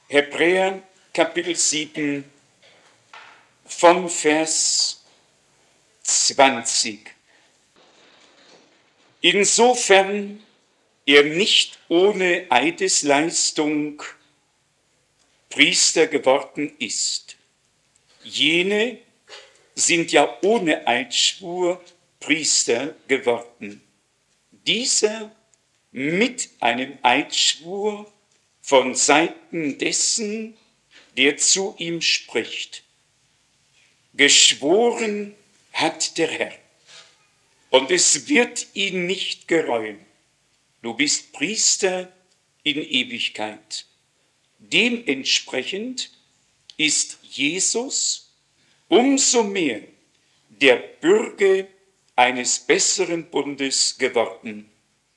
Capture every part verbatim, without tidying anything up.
Hebräer Kapitel sieben von Vers zwanzig. Insofern er nicht ohne Eidesleistung Priester geworden ist. Jene sind ja ohne Eidschwur Priester geworden. Dieser mit einem Eidschwur von Seiten dessen, der zu ihm spricht. Geschworen hat der Herr, und es wird ihn nicht gereuen. Du bist Priester in Ewigkeit. Dementsprechend ist Jesus umso mehr der Bürger eines besseren Bundes geworden.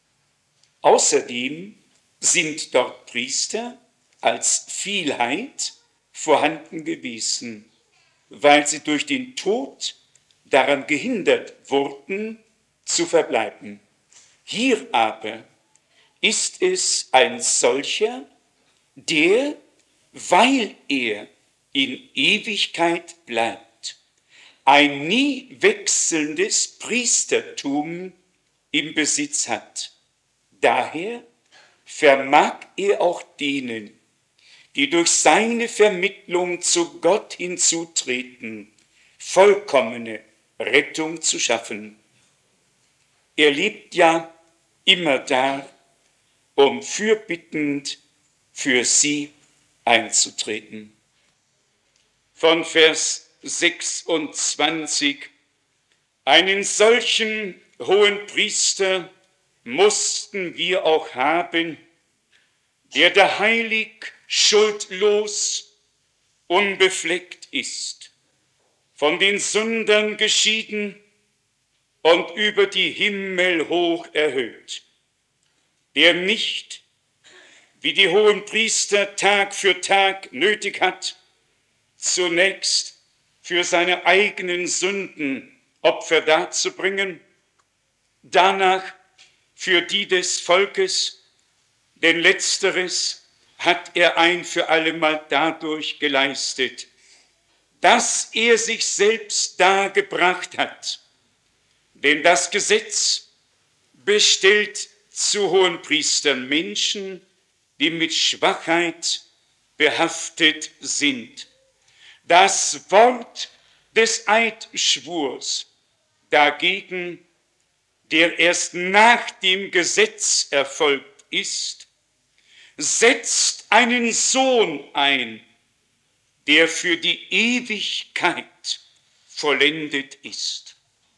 Außerdem sind dort Priester als Vielheit vorhanden gewesen, weil sie durch den Tod daran gehindert wurden, zu verbleiben. Hier aber ist es ein solcher, der, weil er in Ewigkeit bleibt, ein nie wechselndes Priestertum im Besitz hat. Daher vermag er auch denen, die durch seine Vermittlung zu Gott hinzutreten, vollkommene Rettung zu schaffen. Er lebt ja immer da, um fürbittend für sie einzutreten. Von Vers sechsundzwanzig. Einen solchen hohen Priester mussten wir auch haben, der da heilig, schuldlos, unbefleckt ist, von den Sündern geschieden und über die Himmel hoch erhöht, der nicht, wie die hohen Priester Tag für Tag nötig hat, zunächst für seine eigenen Sünden Opfer darzubringen, danach für die des Volkes, denn letzteres hat er ein für allemal dadurch geleistet, dass er sich selbst dargebracht hat. Denn das Gesetz bestellt zu Hohenpriestern Menschen, die mit Schwachheit behaftet sind. Das Wort des Eidschwurs dagegen, der erst nach dem Gesetz erfolgt ist, setzt einen Sohn ein, der für die Ewigkeit vollendet ist.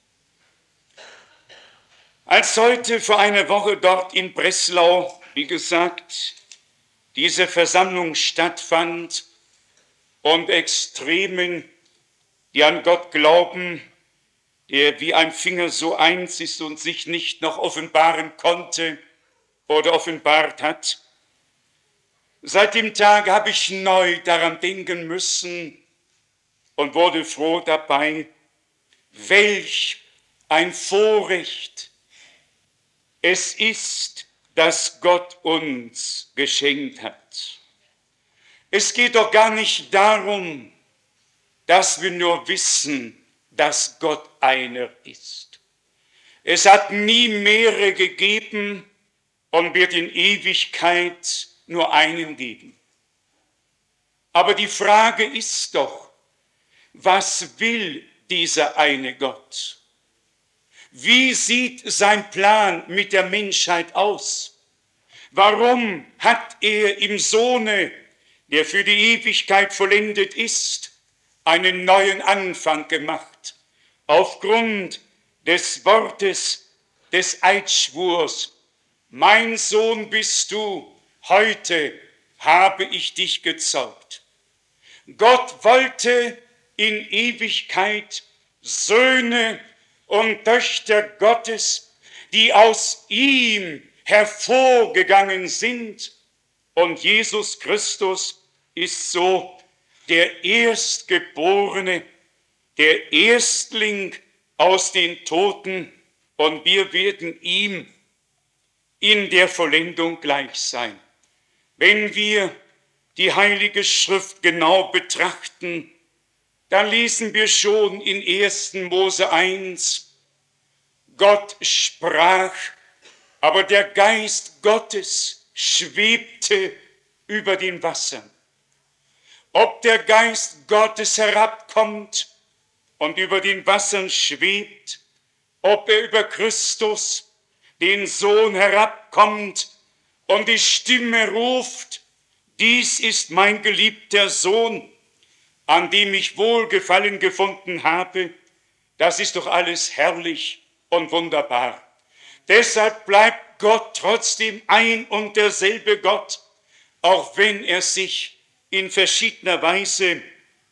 Als heute vor einer Woche dort in Breslau, wie gesagt, diese Versammlung stattfand und Extremen, die an Gott glauben, der wie ein Finger so eins ist und sich nicht noch offenbaren konnte oder offenbart hat. Seit dem Tag habe ich neu daran denken müssen und wurde froh dabei, welch ein Vorrecht es ist, das Gott uns geschenkt hat. Es geht doch gar nicht darum, dass wir nur wissen, dass Gott einer ist. Es hat nie mehrere gegeben und wird in Ewigkeit nur einen geben. Aber die Frage ist doch, was will dieser eine Gott? Wie sieht sein Plan mit der Menschheit aus? Warum hat er im Sohne, der für die Ewigkeit vollendet ist, einen neuen Anfang gemacht? Aufgrund des Wortes des Eidschwurs: Mein Sohn bist du, heute habe ich dich gezeugt. Gott wollte in Ewigkeit Söhne und Töchter Gottes, die aus ihm hervorgegangen sind. Und Jesus Christus ist so der Erstgeborene, der Erstling aus den Toten. Und wir werden ihm in der Vollendung gleich sein. Wenn wir die Heilige Schrift genau betrachten, dann lesen wir schon in ersten Mose eins, Gott sprach, aber der Geist Gottes schwebte über den Wassern. Ob der Geist Gottes herabkommt und über den Wassern schwebt, ob er über Christus, den Sohn, herabkommt und die Stimme ruft, dies ist mein geliebter Sohn, an dem ich Wohlgefallen gefunden habe, das ist doch alles herrlich und wunderbar. Deshalb bleibt Gott trotzdem ein und derselbe Gott, auch wenn er sich in verschiedener Weise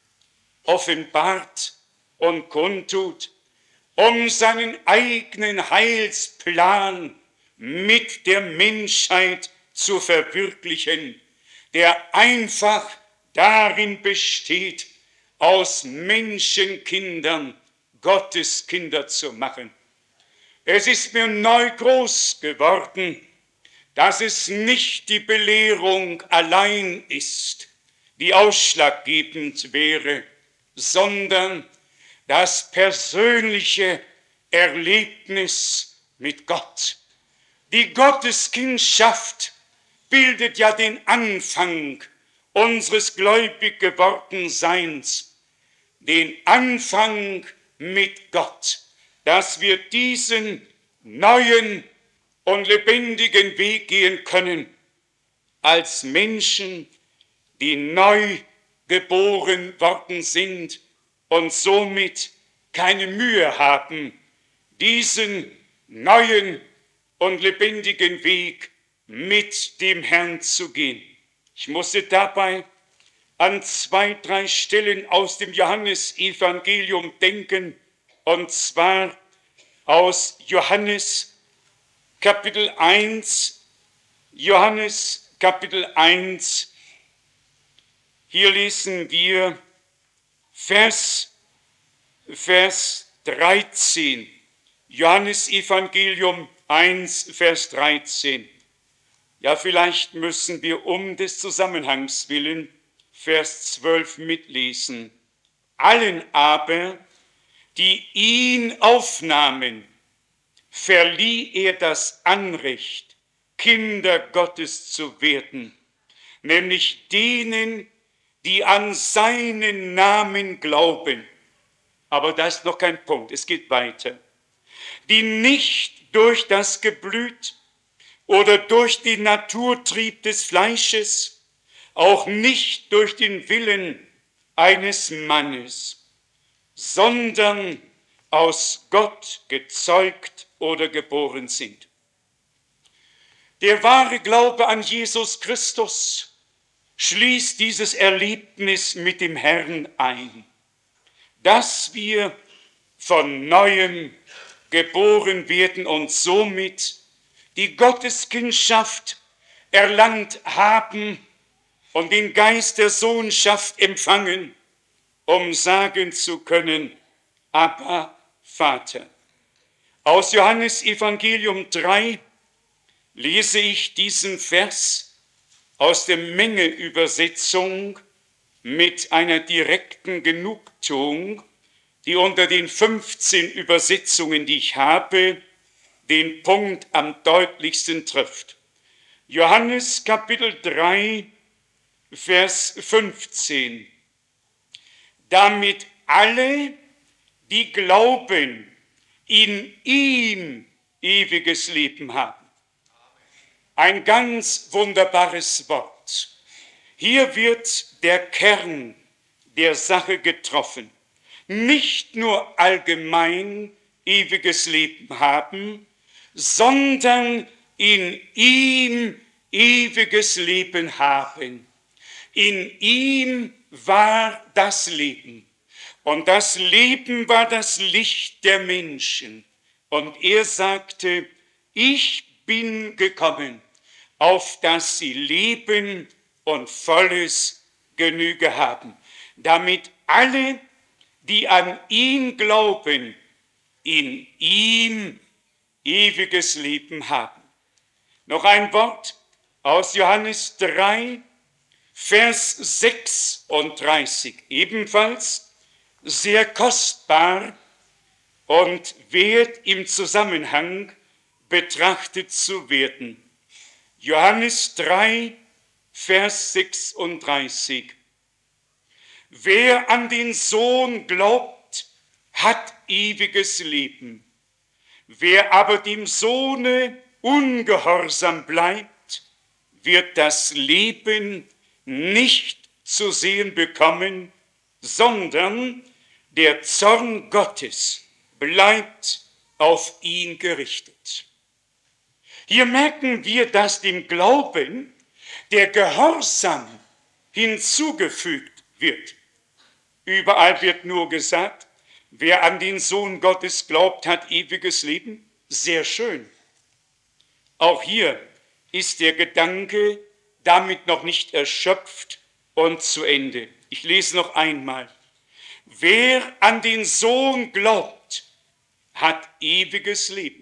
offenbart und kundtut, um seinen eigenen Heilsplan mit der Menschheit zu verwirklichen, der einfach darin besteht, aus Menschenkindern Gotteskinder zu machen. Es ist mir neu groß geworden, dass es nicht die Belehrung allein ist, die ausschlaggebend wäre, sondern das persönliche Erlebnis mit Gott. Die Gotteskindschaft bildet ja den Anfang unseres gläubig gewordenen Seins, den Anfang mit Gott, dass wir diesen neuen und lebendigen Weg gehen können als Menschen, die neu geboren worden sind und somit keine Mühe haben, diesen neuen und lebendigen Weg mit dem Herrn zu gehen. Ich musste dabei an zwei, drei Stellen aus dem Johannesevangelium denken, und zwar aus Johannes Kapitel eins, Johannes Kapitel eins, hier lesen wir Vers, Vers dreizehn, Johannesevangelium eins, Vers dreizehn. Ja, vielleicht müssen wir um des Zusammenhangs willen Vers zwölf mitlesen. Allen aber, die ihn aufnahmen, verlieh er das Anrecht, Kinder Gottes zu werden, nämlich denen, die an seinen Namen glauben. Aber das ist noch kein Punkt, es geht weiter. Die nicht durch das Geblüt oder durch den Naturtrieb des Fleisches, auch nicht durch den Willen eines Mannes, sondern aus Gott gezeugt oder geboren sind. Der wahre Glaube an Jesus Christus schließt dieses Erlebnis mit dem Herrn ein, dass wir von Neuem geboren werden und somit die Gotteskindschaft erlangt haben und den Geist der Sohnschaft empfangen, um sagen zu können, Abba, Vater. Aus Johannes Evangelium drei lese ich diesen Vers aus der Menge-Übersetzung mit einer direkten Genugtuung, die unter den fünfzehn Übersetzungen, die ich habe, den Punkt am deutlichsten trifft. Johannes Kapitel drei, Vers fünfzehn. Damit alle, die glauben, in ihm ewiges Leben haben. Ein ganz wunderbares Wort. Hier wird der Kern der Sache getroffen. Nicht nur allgemein ewiges Leben haben, sondern in ihm ewiges Leben haben. In ihm war das Leben. Und das Leben war das Licht der Menschen. Und er sagte, ich bin gekommen, auf dass sie leben und volles Genüge haben, damit alle, die an ihn glauben, in ihm ewiges Leben haben. Noch ein Wort aus Johannes drei, Vers sechsunddreißig, ebenfalls sehr kostbar und wert im Zusammenhang betrachtet zu werden. Johannes drei, Vers sechsunddreißig. Wer an den Sohn glaubt, hat ewiges Leben. Wer aber dem Sohne ungehorsam bleibt, wird das Leben nicht zu sehen bekommen, sondern der Zorn Gottes bleibt auf ihn gerichtet. Hier merken wir, dass dem Glauben der Gehorsam hinzugefügt wird. Überall wird nur gesagt, wer an den Sohn Gottes glaubt, hat ewiges Leben. Sehr schön. Auch hier ist der Gedanke damit noch nicht erschöpft und zu Ende. Ich lese noch einmal. Wer an den Sohn glaubt, hat ewiges Leben.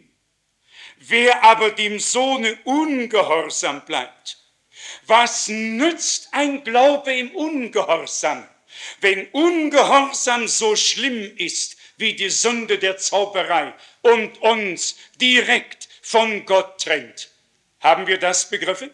Wer aber dem Sohne ungehorsam bleibt, was nützt ein Glaube im Ungehorsam, wenn Ungehorsam so schlimm ist wie die Sünde der Zauberei und uns direkt von Gott trennt? Haben wir das begriffen?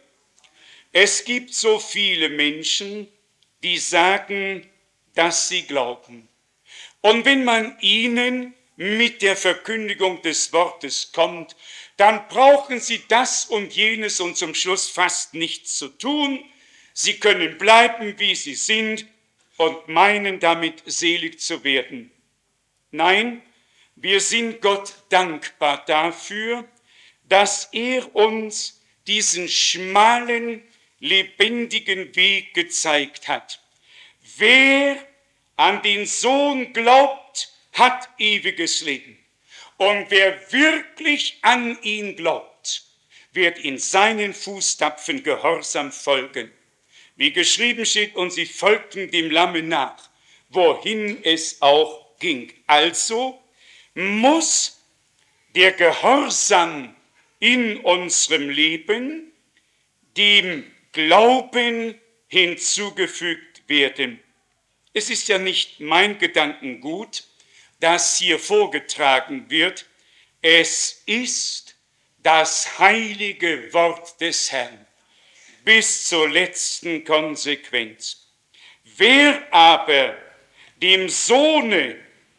Es gibt so viele Menschen, die sagen, dass sie glauben. Und wenn man ihnen mit der Verkündigung des Wortes kommt, dann brauchen sie das und jenes und zum Schluss fast nichts zu tun. Sie können bleiben, wie sie sind und meinen damit selig zu werden. Nein, wir sind Gott dankbar dafür, dass er uns diesen schmalen, lebendigen Weg gezeigt hat. Wer an den Sohn glaubt, hat ewiges Leben. Und wer wirklich an ihn glaubt, wird in seinen Fußtapfen gehorsam folgen. Wie geschrieben steht, und sie folgten dem Lamme nach, wohin es auch ging. Also muss der Gehorsam in unserem Leben dem Glauben hinzugefügt werden. Es ist ja nicht mein Gedankengut, das hier vorgetragen wird. Es ist das heilige Wort des Herrn bis zur letzten Konsequenz. Wer aber dem Sohne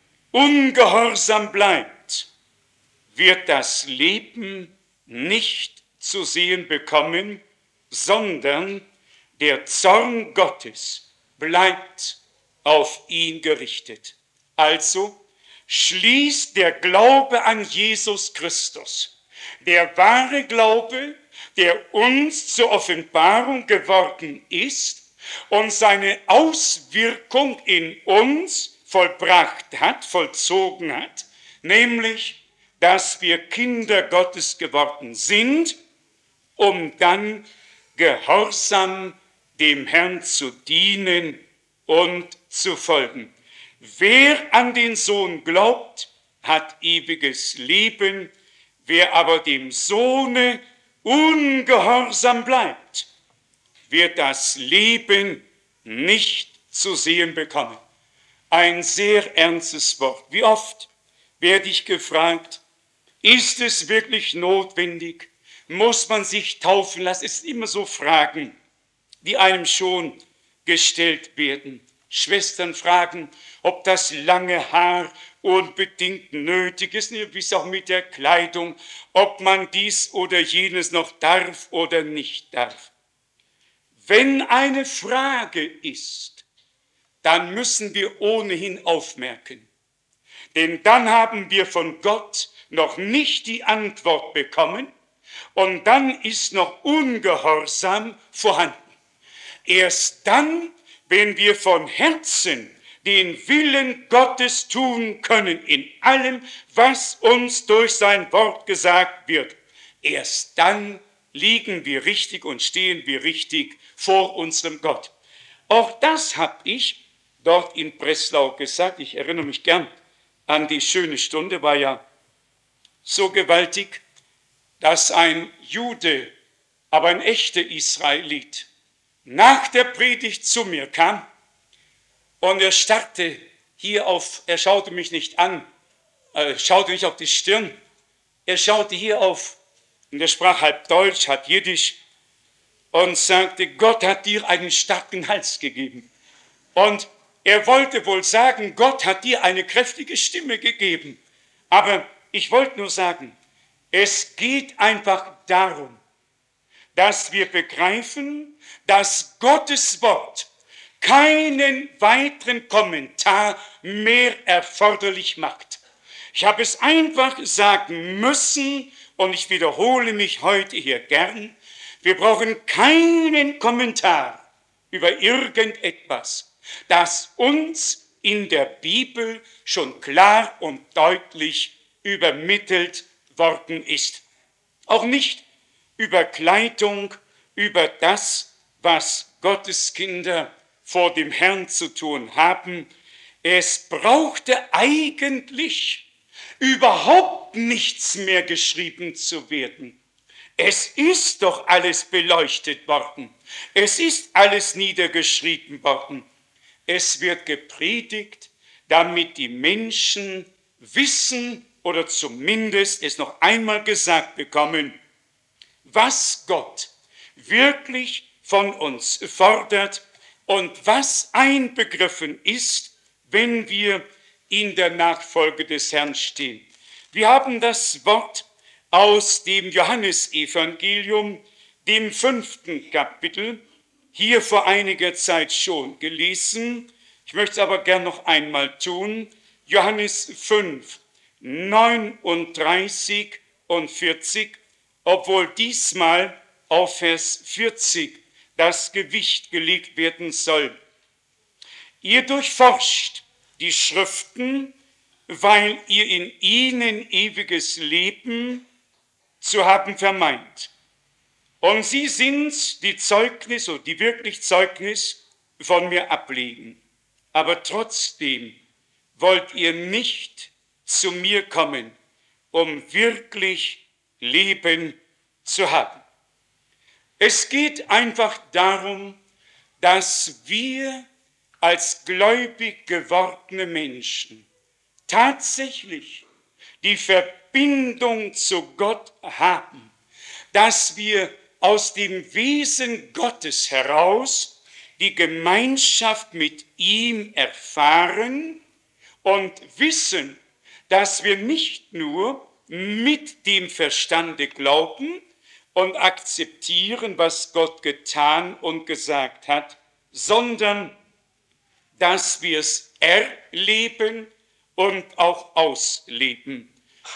ungehorsam bleibt, wird das Leben nicht zu sehen bekommen, sondern der Zorn Gottes bleibt auf ihn gerichtet. Also schließt der Glaube an Jesus Christus, der wahre Glaube, der uns zur Offenbarung geworden ist und seine Auswirkung in uns vollbracht hat, vollzogen hat, nämlich, dass wir Kinder Gottes geworden sind, um dann gehorsam dem Herrn zu dienen und zu folgen. Wer an den Sohn glaubt, hat ewiges Leben. Wer aber dem Sohne ungehorsam bleibt, wird das Leben nicht zu sehen bekommen. Ein sehr ernstes Wort. Wie oft werde ich gefragt, ist es wirklich notwendig? Muss man sich taufen lassen? Es sind immer so Fragen, die einem schon gestellt werden. Schwestern fragen, ob das lange Haar unbedingt nötig ist, wie es auch mit der Kleidung, ob man dies oder jenes noch darf oder nicht darf. Wenn eine Frage ist, dann müssen wir ohnehin aufmerken. Denn dann haben wir von Gott noch nicht die Antwort bekommen und dann ist noch Ungehorsam vorhanden. Erst dann, wenn wir von Herzen den Willen Gottes tun können in allem, was uns durch sein Wort gesagt wird, erst dann liegen wir richtig und stehen wir richtig vor unserem Gott. Auch das habe ich dort in Breslau gesagt. Ich erinnere mich gern an die schöne Stunde, war ja so gewaltig, dass ein Jude, aber ein echter Israelit, nach der Predigt zu mir kam und er starrte hier auf, er schaute mich nicht an, äh, schaute nicht auf die Stirn, er schaute hier auf, und er sprach halb Deutsch, halb Jiddisch und sagte, Gott hat dir einen starken Hals gegeben. Und er wollte wohl sagen, Gott hat dir eine kräftige Stimme gegeben. Aber ich wollte nur sagen, es geht einfach darum, dass wir begreifen, dass Gottes Wort keinen weiteren Kommentar mehr erforderlich macht. Ich habe es einfach sagen müssen und ich wiederhole mich heute hier gern. Wir brauchen keinen Kommentar über irgendetwas, das uns in der Bibel schon klar und deutlich übermittelt worden ist. Auch nicht über Kleidung, über das, was Gottes Kinder vor dem Herrn zu tun haben. Es brauchte eigentlich überhaupt nichts mehr geschrieben zu werden. Es ist doch alles beleuchtet worden. Es ist alles niedergeschrieben worden. Es wird gepredigt, damit die Menschen wissen oder zumindest es noch einmal gesagt bekommen, was Gott wirklich von uns fordert und was einbegriffen ist, wenn wir in der Nachfolge des Herrn stehen. Wir haben das Wort aus dem Johannesevangelium, dem fünften Kapitel, hier vor einiger Zeit schon gelesen. Ich möchte es aber gern noch einmal tun. Johannes fünf, neununddreißig und vierzig, obwohl diesmal auf Vers vierzig das Gewicht gelegt werden soll. Ihr durchforscht die Schriften, weil ihr in ihnen ewiges Leben zu haben vermeint. Und sie sind die Zeugnis, oder die wirklich Zeugnis von mir ablegen. Aber trotzdem wollt ihr nicht zu mir kommen, um wirklich Leben zu haben. Es geht einfach darum, dass wir als gläubig gewordene Menschen tatsächlich die Verbindung zu Gott haben, dass wir aus dem Wesen Gottes heraus die Gemeinschaft mit ihm erfahren und wissen, dass wir nicht nur mit dem Verstande glauben und akzeptieren, was Gott getan und gesagt hat, sondern dass wir es erleben und auch ausleben.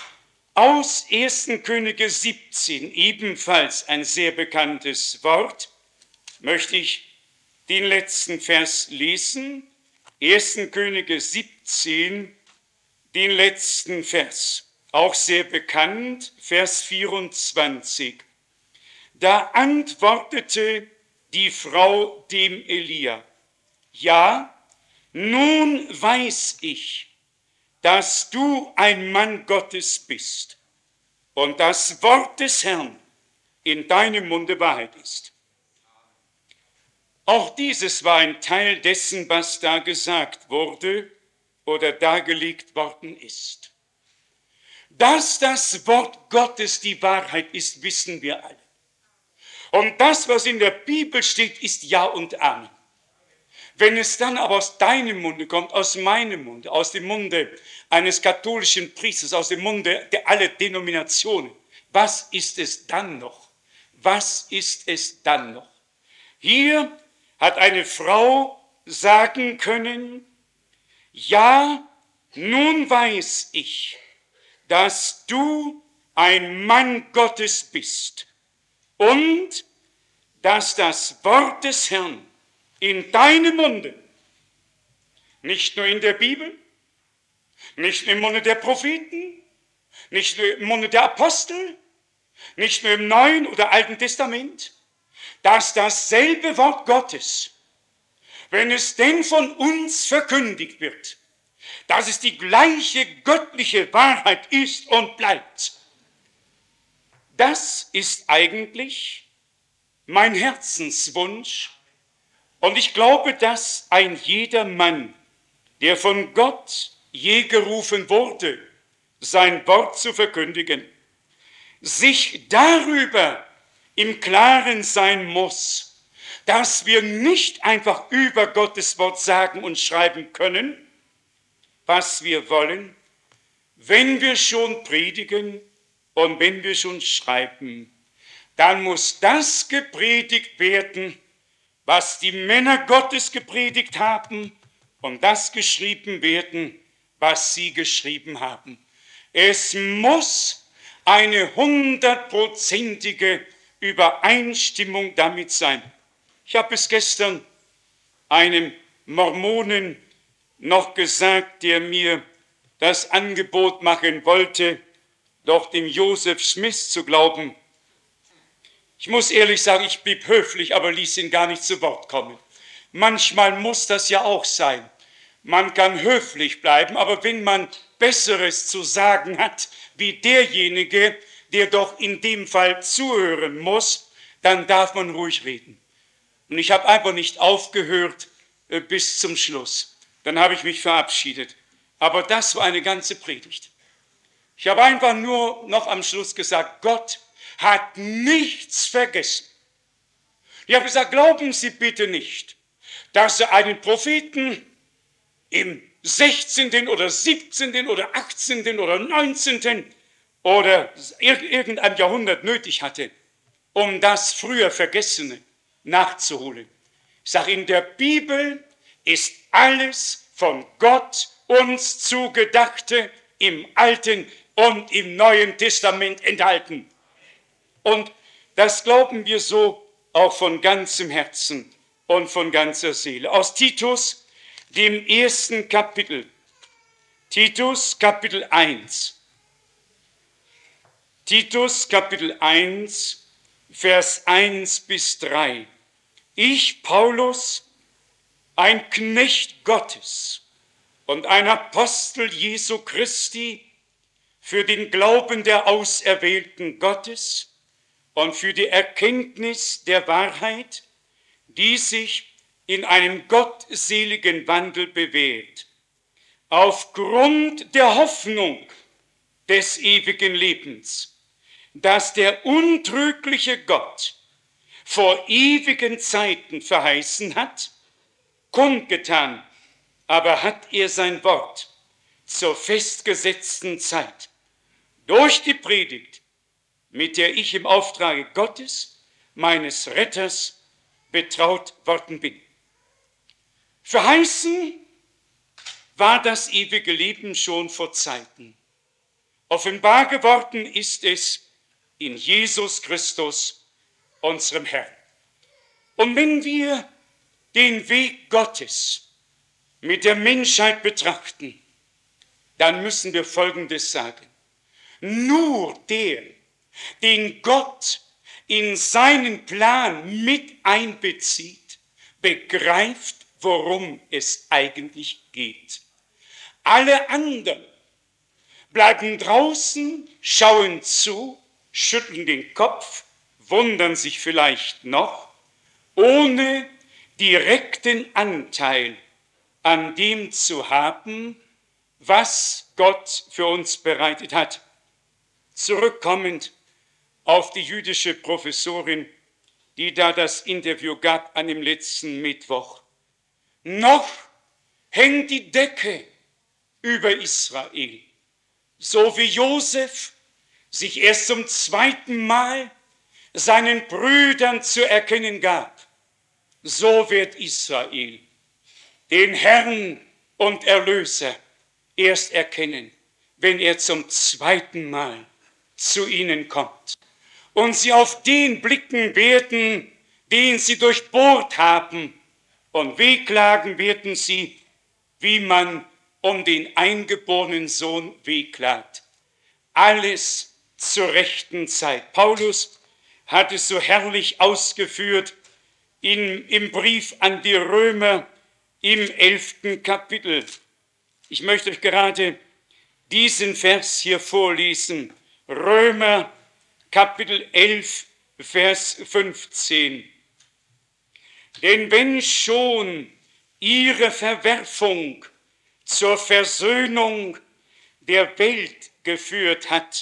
Aus ersten Könige siebzehn, ebenfalls ein sehr bekanntes Wort, möchte ich den letzten Vers lesen. ersten Könige siebzehn, den letzten Vers, auch sehr bekannt, Vers vierundzwanzig. Da antwortete die Frau dem Elia, ja, nun weiß ich, dass du ein Mann Gottes bist und das Wort des Herrn in deinem Munde Wahrheit ist. Auch dieses war ein Teil dessen, was da gesagt wurde oder dargelegt worden ist. Dass das Wort Gottes die Wahrheit ist, wissen wir alle. Und das, was in der Bibel steht, ist Ja und Amen. Wenn es dann aber aus deinem Munde kommt, aus meinem Munde, aus dem Munde eines katholischen Priesters, aus dem Munde der aller Denominationen, was ist es dann noch? Was ist es dann noch? Hier hat eine Frau sagen können, ja, nun weiß ich, dass du ein Mann Gottes bist und dass das Wort des Herrn in deinem Munde, nicht nur in der Bibel, nicht nur im Munde der Propheten, nicht nur im Munde der Apostel, nicht nur im Neuen oder Alten Testament, dass dasselbe Wort Gottes, wenn es denn von uns verkündigt wird, dass es die gleiche göttliche Wahrheit ist und bleibt. Das ist eigentlich mein Herzenswunsch Und ich glaube, dass ein jeder Mann, der von Gott je gerufen wurde, sein Wort zu verkündigen, sich darüber im Klaren sein muss, dass wir nicht einfach über Gottes Wort sagen und schreiben können, was wir wollen, wenn wir schon predigen und wenn wir schon schreiben, dann muss das gepredigt werden, was die Männer Gottes gepredigt haben, und das geschrieben werden, was sie geschrieben haben. Es muss eine hundertprozentige Übereinstimmung damit sein. Ich habe es gestern einem Mormonen noch gesagt, der mir das Angebot machen wollte, doch dem Joseph Smith zu glauben. Ich muss ehrlich sagen, ich blieb höflich, aber ließ ihn gar nicht zu Wort kommen. Manchmal muss das ja auch sein. Man kann höflich bleiben, aber wenn man Besseres zu sagen hat, wie derjenige, der doch in dem Fall zuhören muss, dann darf man ruhig reden. Und ich habe einfach nicht aufgehört äh, bis zum Schluss. Dann habe ich mich verabschiedet. Aber das war eine ganze Predigt. Ich habe einfach nur noch am Schluss gesagt, Gott hat nichts vergessen. Ich habe gesagt, glauben Sie bitte nicht, dass er einen Propheten im sechzehnten oder siebzehnten oder achtzehnten oder neunzehnten oder irgendeinem Jahrhundert nötig hatte, um das früher Vergessene nachzuholen. Ich sage, in der Bibel ist alles von Gott uns zugedachte im Alten und im Neuen Testament enthalten. Und das glauben wir so auch von ganzem Herzen und von ganzer Seele. Aus Titus, dem ersten Kapitel, Titus Kapitel eins. Titus Kapitel eins, Vers eins bis drei. Ich, Paulus, ein Knecht Gottes und ein Apostel Jesu Christi, für den Glauben der Auserwählten Gottes und für die Erkenntnis der Wahrheit, die sich in einem gottseligen Wandel bewährt, aufgrund der Hoffnung des ewigen Lebens, das der untrügliche Gott vor ewigen Zeiten verheißen hat, kundgetan, aber hat er sein Wort zur festgesetzten Zeit durch die Predigt, mit der ich im Auftrage Gottes, meines Retters, betraut worden bin. Verheißen war das ewige Leben schon vor Zeiten. Offenbar geworden ist es in Jesus Christus, unserem Herrn. Und wenn wir den Weg Gottes mit der Menschheit betrachten, dann müssen wir Folgendes sagen. Nur der, den Gott in seinen Plan mit einbezieht, begreift, worum es eigentlich geht. Alle anderen bleiben draußen, schauen zu, schütteln den Kopf, wundern sich vielleicht noch, ohne direkten Anteil an dem zu haben, was Gott für uns bereitet hat. Zurückkommend auf die jüdische Professorin, die da das Interview gab an dem letzten Mittwoch. Noch hängt die Decke über Israel, so wie Josef sich erst zum zweiten Mal seinen Brüdern zu erkennen gab. So wird Israel den Herrn und Erlöser erst erkennen, wenn er zum zweiten Mal zu ihnen kommt. Und sie auf den blicken werden, den sie durchbohrt haben, und wehklagen werden sie, wie man um den eingeborenen Sohn wehklagt. Alles zur rechten Zeit. Paulus hat es so herrlich ausgeführt in, im Brief an die Römer im elften Kapitel. Ich möchte euch gerade diesen Vers hier vorlesen. Römer Kapitel elf, Vers fünfzehn. Denn wenn schon ihre Verwerfung zur Versöhnung der Welt geführt hat,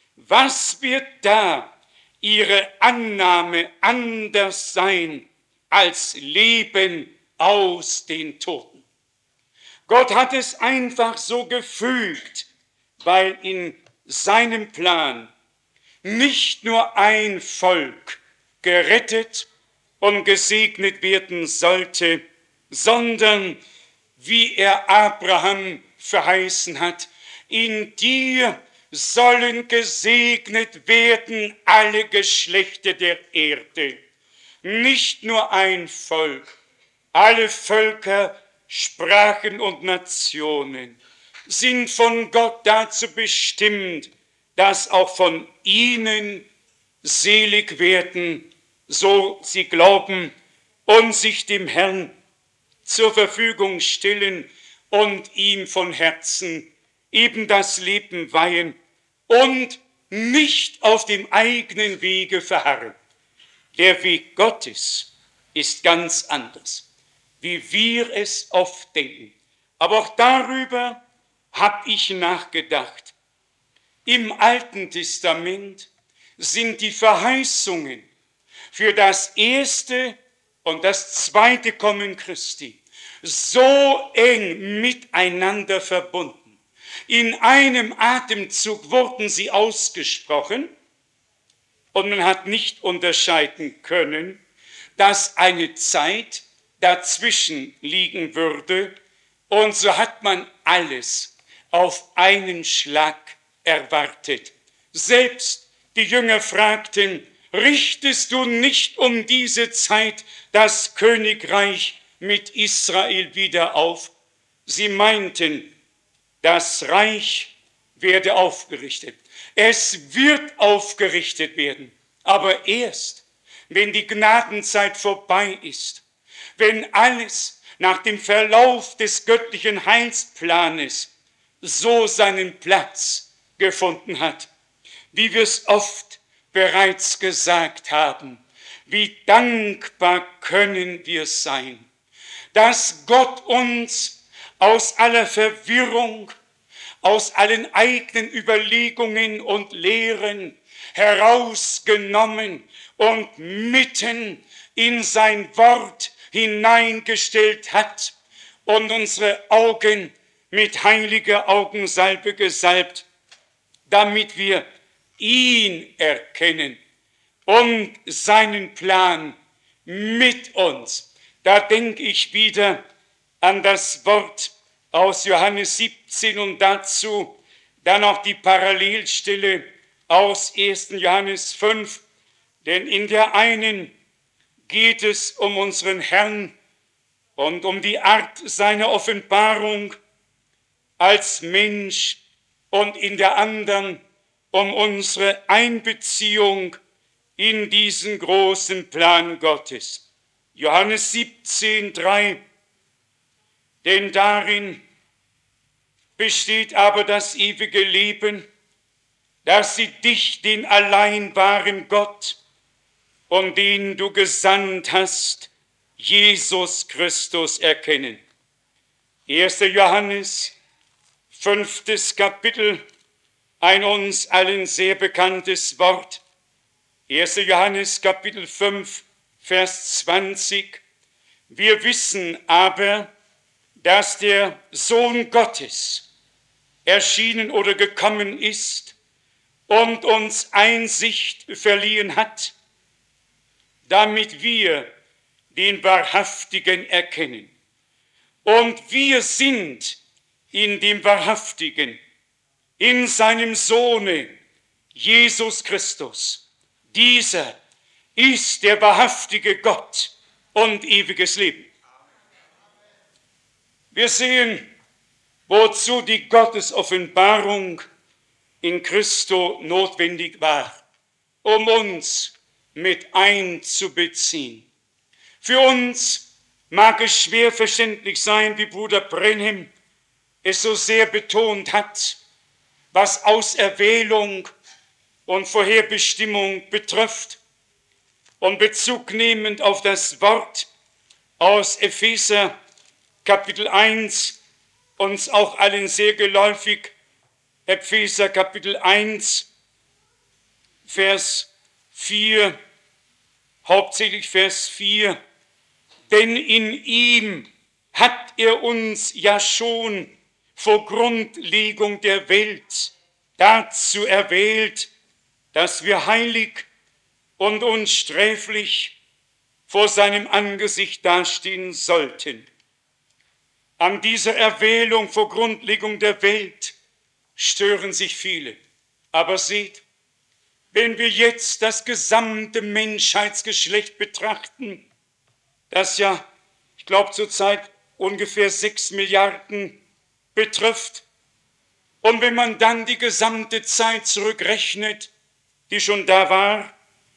was wird da ihre Annahme anders sein als Leben aus den Toten? Gott hat es einfach so gefügt, weil in seinem Plan nicht nur ein Volk gerettet und gesegnet werden sollte, sondern wie er Abraham verheißen hat, in dir sollen gesegnet werden alle Geschlechter der Erde. Nicht nur ein Volk, alle Völker, Sprachen und Nationen sind von Gott dazu bestimmt, dass auch von ihnen selig werden, so sie glauben und sich dem Herrn zur Verfügung stellen und ihm von Herzen eben das Leben weihen und nicht auf dem eigenen Wege verharren. Der Weg Gottes ist ganz anders, wie wir es oft denken. Aber auch darüber habe ich nachgedacht. Im Alten Testament sind die Verheißungen für das erste und das zweite Kommen Christi so eng miteinander verbunden. In einem Atemzug wurden sie ausgesprochen und man hat nicht unterscheiden können, dass eine Zeit dazwischen liegen würde, und so hat man alles auf einen Schlag erwartet. Selbst die Jünger fragten, richtest du nicht um diese Zeit das Königreich mit Israel wieder auf? Sie meinten, das Reich werde aufgerichtet. Es wird aufgerichtet werden, aber erst, wenn die Gnadenzeit vorbei ist, wenn alles nach dem Verlauf des göttlichen Heilsplanes so seinen Platz gefunden hat, wie wir es oft bereits gesagt haben. Wie dankbar können wir sein, dass Gott uns aus aller Verwirrung, aus allen eigenen Überlegungen und Lehren herausgenommen und mitten in sein Wort hineingestellt hat und unsere Augen mit heiliger Augensalbe gesalbt, damit wir ihn erkennen und seinen Plan mit uns. Da denke ich wieder an das Wort aus Johannes siebzehn und dazu dann auch die Parallelstelle aus ersten Johannes fünf, denn in der einen geht es um unseren Herrn und um die Art seiner Offenbarung als Mensch und in der anderen um unsere Einbeziehung in diesen großen Plan Gottes. Johannes siebzehn, drei, denn darin besteht aber das ewige Leben, dass sie dich, den allein wahren Gott und den du gesandt hast, Jesus Christus, erkennen. erster Johannes, fünftes Kapitel, ein uns allen sehr bekanntes Wort. erster Johannes Kapitel fünf, Vers zwanzig. Wir wissen aber, dass der Sohn Gottes erschienen oder gekommen ist und uns Einsicht verliehen hat, damit wir den Wahrhaftigen erkennen. Und wir sind in dem Wahrhaftigen, in seinem Sohne, Jesus Christus. Dieser ist der wahrhaftige Gott und ewiges Leben. Wir sehen, wozu die Gottesoffenbarung in Christo notwendig war, um uns mit einzubeziehen. Für uns mag es schwer verständlich sein, wie Bruder Brenhem es so sehr betont hat, was Auserwählung und Vorherbestimmung betrifft, und Bezug nehmend auf das Wort aus Epheser Kapitel eins, uns auch allen sehr geläufig. Epheser Kapitel eins, Vers vier, hauptsächlich Vers vier. Denn in ihm hat er uns ja schon vor Grundlegung der Welt dazu erwählt, dass wir heilig und unsträflich vor seinem Angesicht dastehen sollten. An dieser Erwählung vor Grundlegung der Welt stören sich viele. Aber seht, wenn wir jetzt das gesamte Menschheitsgeschlecht betrachten, das ja, ich glaube, zurzeit ungefähr sechs Milliarden betrifft, und wenn man dann die gesamte Zeit zurückrechnet, die schon da war,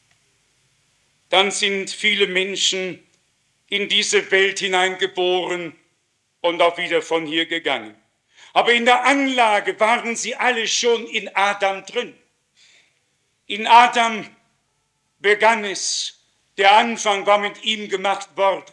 dann sind viele Menschen in diese Welt hineingeboren und auch wieder von hier gegangen. Aber in der Anlage waren sie alle schon in Adam drin. In Adam begann es. Der Anfang war mit ihm gemacht worden.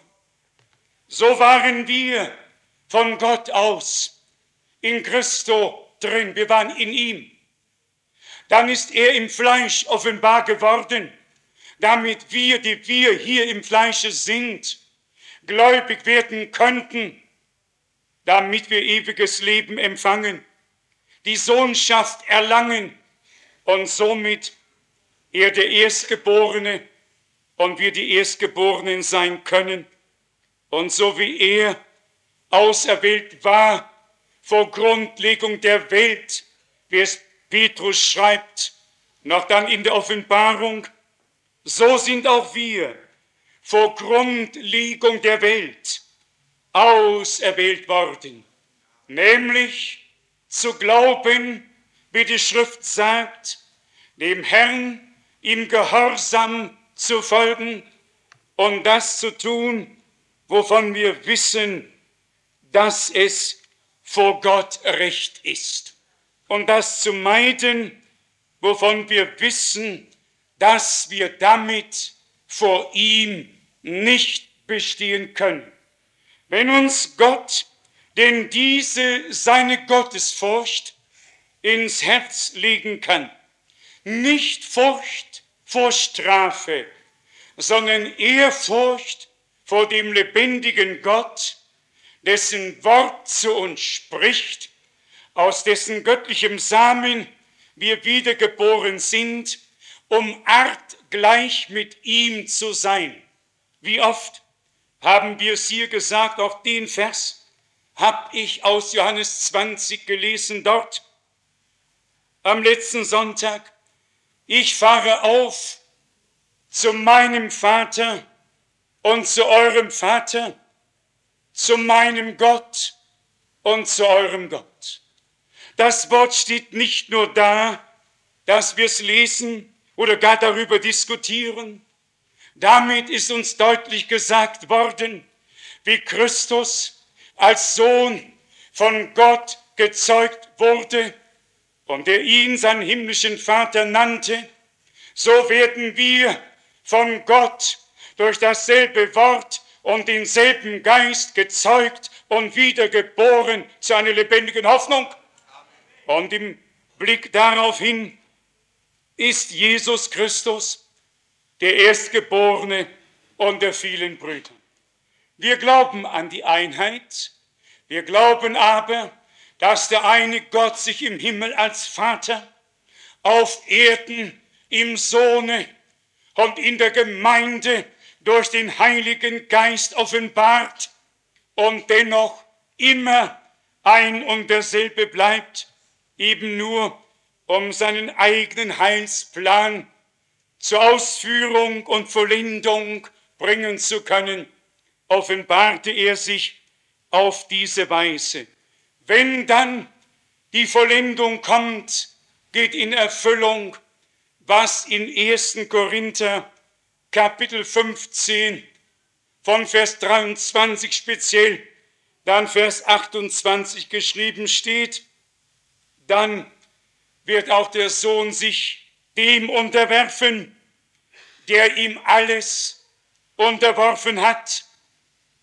So waren wir von Gott aus in Christo drin. Wir waren in ihm. Dann ist er im Fleisch offenbar geworden, damit wir, die wir hier im Fleische sind, gläubig werden könnten, damit wir ewiges Leben empfangen, die Sohnschaft erlangen und somit er der Erstgeborene und wir die Erstgeborenen sein können. Und so wie er auserwählt war vor Grundlegung der Welt, wie es Petrus schreibt, noch dann in der Offenbarung, so sind auch wir vor Grundlegung der Welt auserwählt worden, nämlich zu glauben, wie die Schrift sagt, dem Herrn im Gehorsam zu folgen und das zu tun, wovon wir wissen, dass es vor Gott recht ist. Und das zu meiden, wovon wir wissen, dass wir damit vor ihm nicht bestehen können. Wenn uns Gott denn diese seine Gottesfurcht ins Herz legen kann, nicht Furcht vor Strafe, sondern Ehrfurcht vor dem lebendigen Gott, dessen Wort zu uns spricht, aus dessen göttlichem Samen wir wiedergeboren sind, um artgleich mit ihm zu sein. Wie oft haben wir es hier gesagt, auch den Vers habe ich aus Johannes zwanzig gelesen dort am letzten Sonntag. Ich fahre auf zu meinem Vater und zu eurem Vater, zu meinem Gott und zu eurem Gott. Das Wort steht nicht nur da, dass wir es lesen oder gar darüber diskutieren. Damit ist uns deutlich gesagt worden, wie Christus als Sohn von Gott gezeugt wurde und er ihn seinen himmlischen Vater nannte, so werden wir von Gott durch dasselbe Wort und denselben Geist gezeugt und wiedergeboren zu einer lebendigen Hoffnung. Und im Blick darauf hin ist Jesus Christus der Erstgeborene unter vielen Brüdern. Wir glauben an die Einheit, wir glauben aber, dass der eine Gott sich im Himmel als Vater, auf Erden im Sohne und in der Gemeinde durch den Heiligen Geist offenbart und dennoch immer ein und derselbe bleibt, eben nur um seinen eigenen Heilsplan zur Ausführung und Vollendung bringen zu können, offenbarte er sich auf diese Weise. Wenn dann die Vollendung kommt, geht in Erfüllung, was in ersten Korinther Kapitel fünfzehn von Vers dreiundzwanzig speziell, dann Vers achtundzwanzig geschrieben steht, dann wird auch der Sohn sich dem unterwerfen, der ihm alles unterworfen hat,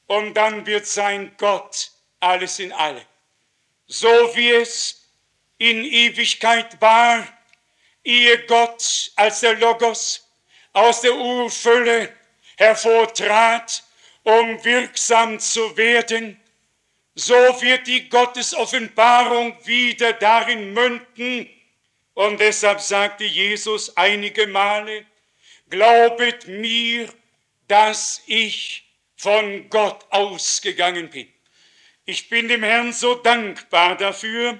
und dann wird sein Gott alles in allem. So wie es in Ewigkeit war, ehe Gott als der Logos aus der Urfülle hervortrat, um wirksam zu werden, so wird die Gottesoffenbarung wieder darin münden. Und deshalb sagte Jesus einige Male, glaubet mir, dass ich von Gott ausgegangen bin. Ich bin dem Herrn so dankbar dafür,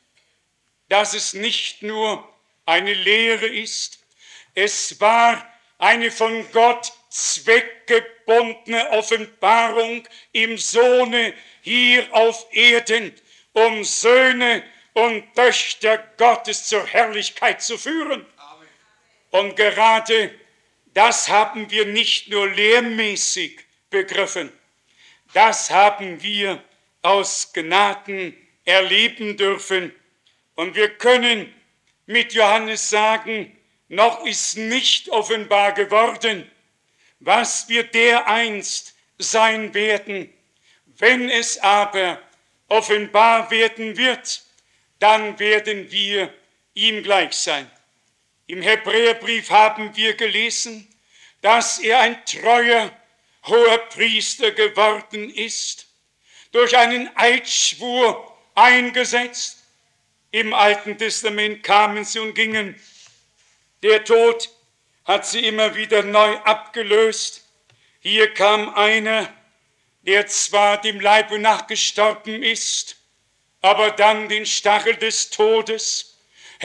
dass es nicht nur eine Lehre ist, es war eine von Gott zweckgebundene Offenbarung im Sohne hier auf Erden, um Söhne und Töchter Gottes zur Herrlichkeit zu führen. Amen. Und gerade das haben wir nicht nur lehrmäßig begriffen, das haben wir aus Gnaden erleben dürfen. Und wir können mit Johannes sagen, noch ist nicht offenbar geworden, was wir dereinst sein werden. Wenn es aber offenbar werden wird, dann werden wir ihm gleich sein. Im Hebräerbrief haben wir gelesen, dass er ein treuer hoher Priester geworden ist, durch einen Eidschwur eingesetzt. Im Alten Testament kamen sie und gingen. Der Tod hat sie immer wieder neu abgelöst. Hier kam einer, der zwar dem Leibe nach gestorben ist, aber dann den Stachel des Todes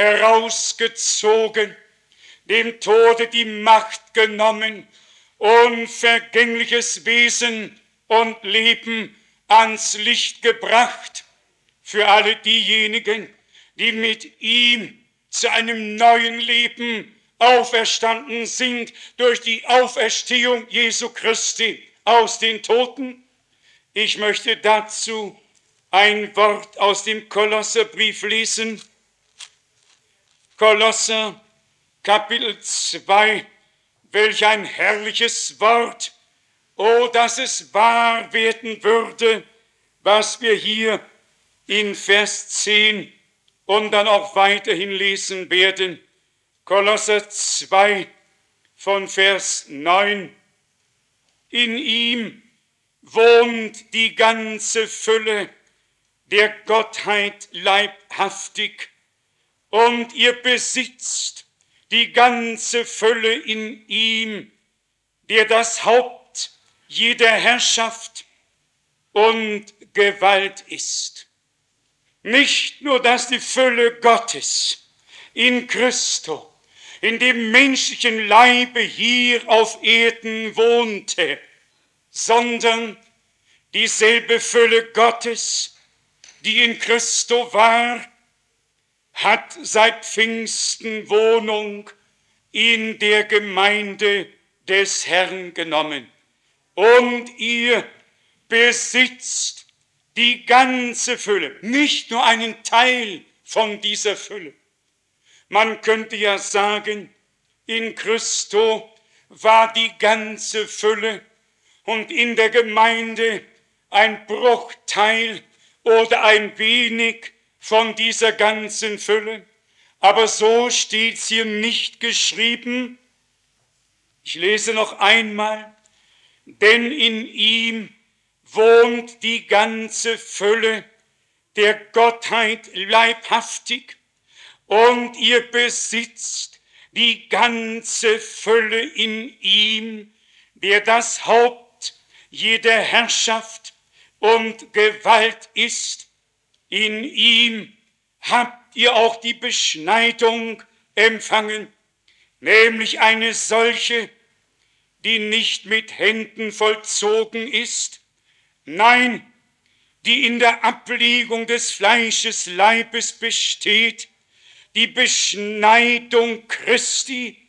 herausgezogen, dem Tode die Macht genommen, unvergängliches Wesen und Leben ans Licht gebracht für alle diejenigen, die mit ihm zu einem neuen Leben auferstanden sind durch die Auferstehung Jesu Christi aus den Toten. Ich möchte dazu ein Wort aus dem Kolosserbrief lesen. Kolosser, Kapitel zwei, welch ein herrliches Wort. Oh, dass es wahr werden würde, was wir hier in Vers zehn und dann auch weiterhin lesen werden. Kolosser zwei von Vers neun. In ihm wohnt die ganze Fülle der Gottheit leibhaftig, und ihr besitzt die ganze Fülle in ihm, der das Haupt jeder Herrschaft und Gewalt ist. Nicht nur, dass die Fülle Gottes in Christo, in dem menschlichen Leibe hier auf Erden wohnte, sondern dieselbe Fülle Gottes, die in Christo war, hat seit Pfingsten Wohnung in der Gemeinde des Herrn genommen. Und ihr besitzt die ganze Fülle, nicht nur einen Teil von dieser Fülle. Man könnte ja sagen, in Christo war die ganze Fülle und in der Gemeinde ein Bruchteil oder ein wenig von dieser ganzen Fülle. Aber so steht es hier nicht geschrieben. Ich lese noch einmal, denn in ihm wohnt die ganze Fülle der Gottheit leibhaftig, und ihr besitzt die ganze Fülle in ihm, der das Haupt jeder Herrschaft und Gewalt ist. In ihm habt ihr auch die Beschneidung empfangen, nämlich eine solche, die nicht mit Händen vollzogen ist, nein, die in der Ablegung des Fleisches Leibes besteht, die Beschneidung Christi,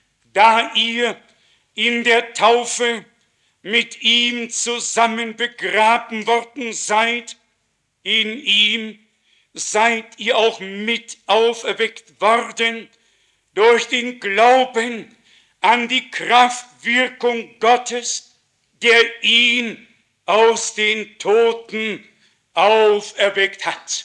da ihr in der Taufe mit ihm zusammen begraben worden seid. In ihm seid ihr auch mit auferweckt worden durch den Glauben an die Kraftwirkung Gottes, der ihn aus den Toten auferweckt hat.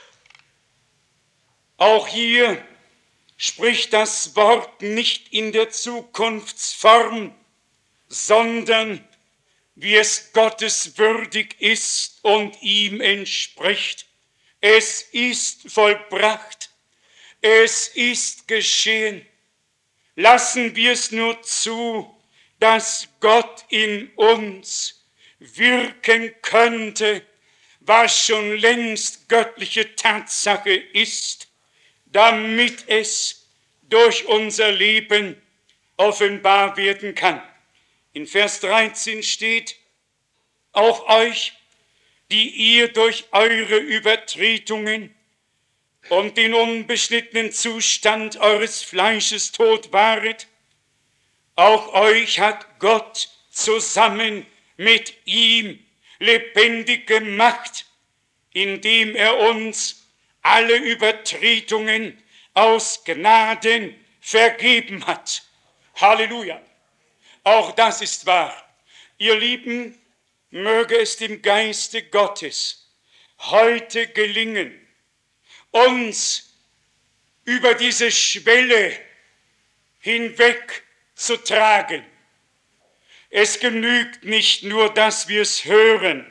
Auch hier spricht das Wort nicht in der Zukunftsform, sondern wie es Gottes würdig ist und ihm entspricht. Es ist vollbracht, es ist geschehen. Lassen wir es nur zu, dass Gott in uns wirken könnte, was schon längst göttliche Tatsache ist, damit es durch unser Leben offenbar werden kann. In Vers dreizehn steht, auch euch, die ihr durch eure Übertretungen und den unbeschnittenen Zustand eures Fleisches tot waret, auch euch hat Gott zusammen mit ihm lebendig gemacht, indem er uns alle Übertretungen aus Gnaden vergeben hat. Halleluja! Auch das ist wahr. Ihr Lieben, möge es dem Geiste Gottes heute gelingen, uns über diese Schwelle hinweg zu tragen. Es genügt nicht nur, dass wir es hören.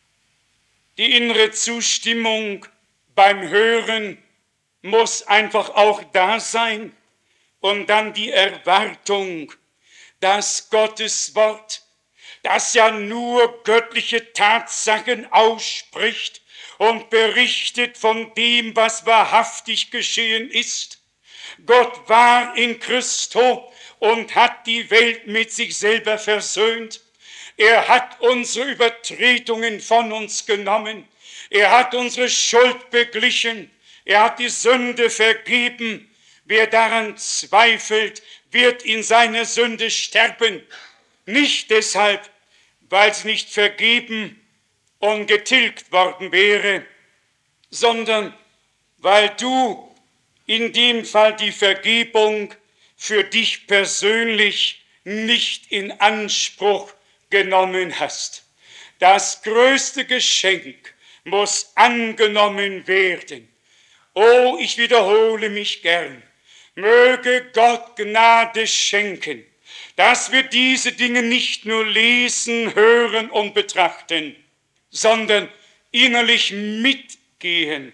Die innere Zustimmung beim Hören muss einfach auch da sein und dann die Erwartung, dass Gottes Wort, das ja nur göttliche Tatsachen ausspricht und berichtet von dem, was wahrhaftig geschehen ist. Gott war in Christo und hat die Welt mit sich selber versöhnt. Er hat unsere Übertretungen von uns genommen. Er hat unsere Schuld beglichen. Er hat die Sünde vergeben. Wer daran zweifelt, wird in seiner Sünde sterben. Nicht deshalb, weil es nicht vergeben und getilgt worden wäre, sondern weil du in dem Fall die Vergebung für dich persönlich nicht in Anspruch genommen hast. Das größte Geschenk muss angenommen werden. Oh, ich wiederhole mich gern. Möge Gott Gnade schenken, dass wir diese Dinge nicht nur lesen, hören und betrachten, sondern innerlich mitgehen,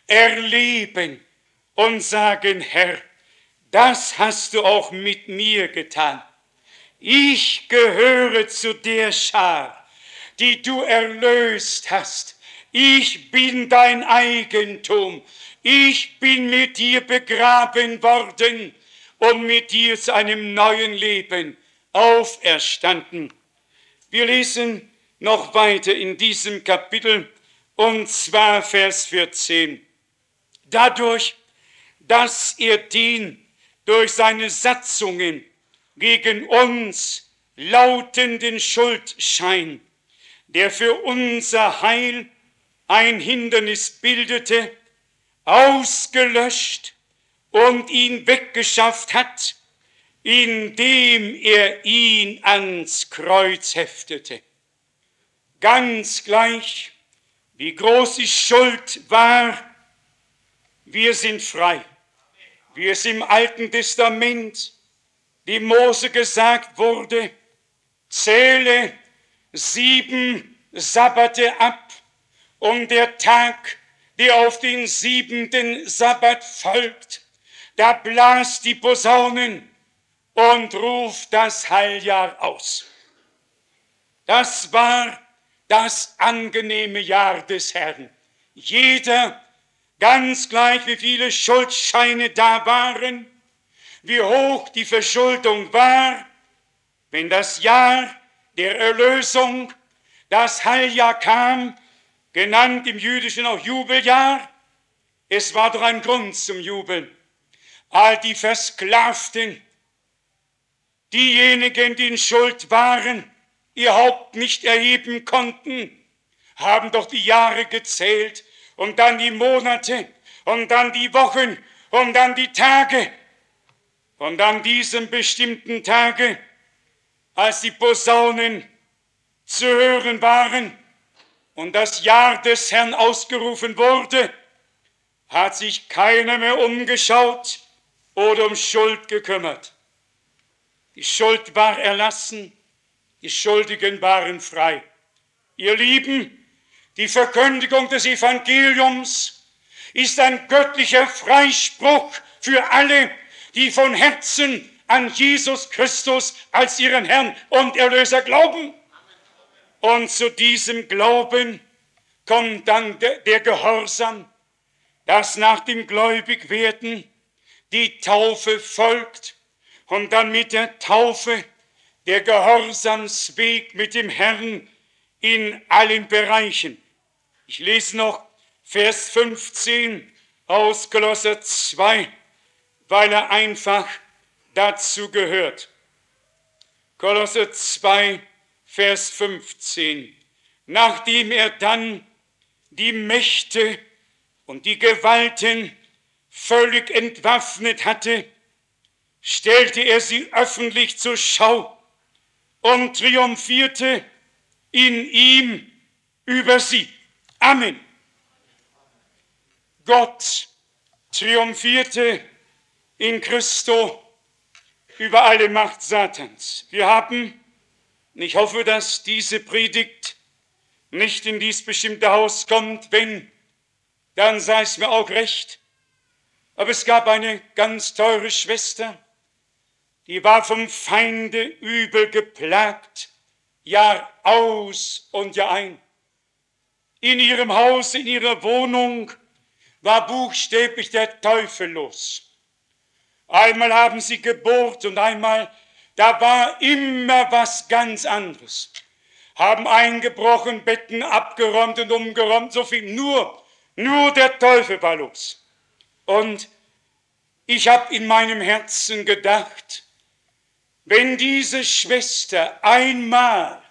erleben und sagen, Herr, das hast du auch mit mir getan. Ich gehöre zu der Schar, die du erlöst hast. Ich bin dein Eigentum. Ich bin mit dir begraben worden und mit dir zu einem neuen Leben auferstanden. Wir lesen noch weiter in diesem Kapitel, und zwar Vers vierzehn. Dadurch, dass er den durch seine Satzungen gegen uns lautenden Schuldschein, der für unser Heil ein Hindernis bildete, ausgelöscht und ihn weggeschafft hat, indem er ihn ans Kreuz heftete. Ganz gleich, wie groß die Schuld war, wir sind frei. Wie es im Alten Testament dem Mose gesagt wurde, zähle sieben Sabbate ab, und der Tag, der auf den siebenten Sabbat folgt, da blas die Posaunen und ruft das Heiljahr aus. Das war das angenehme Jahr des Herrn. Jeder, ganz gleich wie viele Schuldscheine da waren, wie hoch die Verschuldung war, wenn das Jahr der Erlösung, das Heiljahr kam, genannt im Jüdischen auch Jubeljahr, es war doch ein Grund zum Jubeln. All die Versklavten, diejenigen, die in Schuld waren, ihr Haupt nicht erheben konnten, haben doch die Jahre gezählt und dann die Monate und dann die Wochen und dann die Tage. Und an diesem bestimmten Tage, als die Posaunen zu hören waren und das Jahr des Herrn ausgerufen wurde, hat sich keiner mehr umgeschaut oder um Schuld gekümmert. Die Schuld war erlassen, die Schuldigen waren frei. Ihr Lieben, die Verkündigung des Evangeliums ist ein göttlicher Freispruch für alle, die von Herzen an Jesus Christus als ihren Herrn und Erlöser glauben. Und zu diesem Glauben kommt dann der, der Gehorsam, dass nach dem Gläubigwerden die Taufe folgt und dann mit der Taufe der Gehorsamsweg mit dem Herrn in allen Bereichen. Ich lese noch Vers fünfzehn aus Kolosser zwei, weil er einfach dazu gehört. Kolosser zwei, Vers fünfzehn. Nachdem er dann die Mächte und die Gewalten völlig entwaffnet hatte, stellte er sie öffentlich zur Schau und triumphierte in ihm über sie. Amen. Gott triumphierte in Christo über alle Macht Satans. Wir haben, und ich hoffe, dass diese Predigt nicht in dies bestimmte Haus kommt, wenn, dann sei es mir auch recht. Aber es gab eine ganz teure Schwester, die war vom Feinde übel geplagt, Jahr aus und Jahr ein. In ihrem Haus, in ihrer Wohnung war buchstäblich der Teufel los. Einmal haben sie gebohrt und einmal, da war immer was ganz anderes. Haben eingebrochen, Betten abgeräumt und umgeräumt, so viel. Nur, nur der Teufel war los. Und ich habe in meinem Herzen gedacht, wenn diese Schwester einmal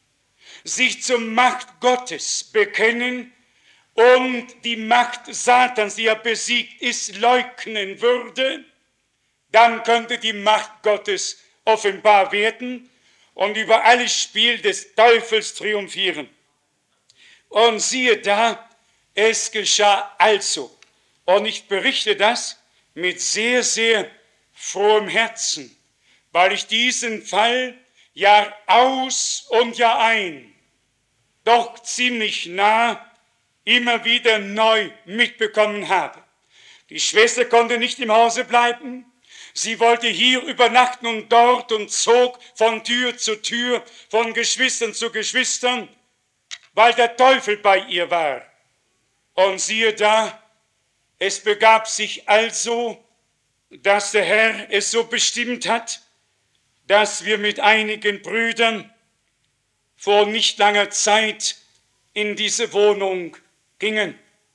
sich zur Macht Gottes bekennen und die Macht Satans, die er besiegt ist, leugnen würde, dann könnte die Macht Gottes offenbar werden und über alles Spiel des Teufels triumphieren. Und siehe da, es geschah also. Und ich berichte das mit sehr, sehr frohem Herzen, weil ich diesen Fall Jahr aus und Jahr ein doch ziemlich nah immer wieder neu mitbekommen habe. Die Schwester konnte nicht im Hause bleiben. Sie wollte hier übernachten und dort und zog von Tür zu Tür, von Geschwistern zu Geschwistern, weil der Teufel bei ihr war. Und siehe da, es begab sich also, dass der Herr es so bestimmt hat, dass wir mit einigen Brüdern vor nicht langer Zeit in diese Wohnung gingen.